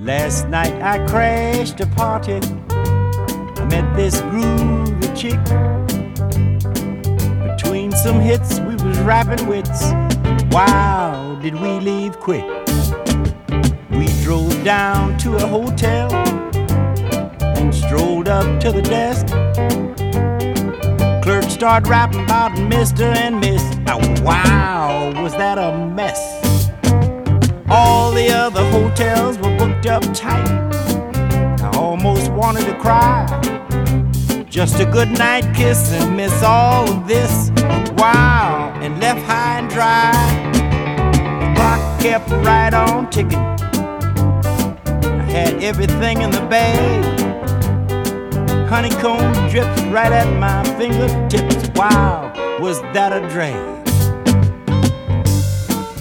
Last night I crashed a party. I met this groovy chick. Between some hits we was rapping wits. Wow, did we leave quick. We drove down to a hotel and strolled up to the desk. Clerk started rapping about Mr. and Miss. Oh, wow, was that a mess. All the other hotels were booked up tight. I almost wanted to cry. Just a good night kiss and miss all of this. Wow, and left high and dry. The clock kept right on ticking. I had everything in the bag. Honeycomb drips right at my fingertips. Wow, was that a drag.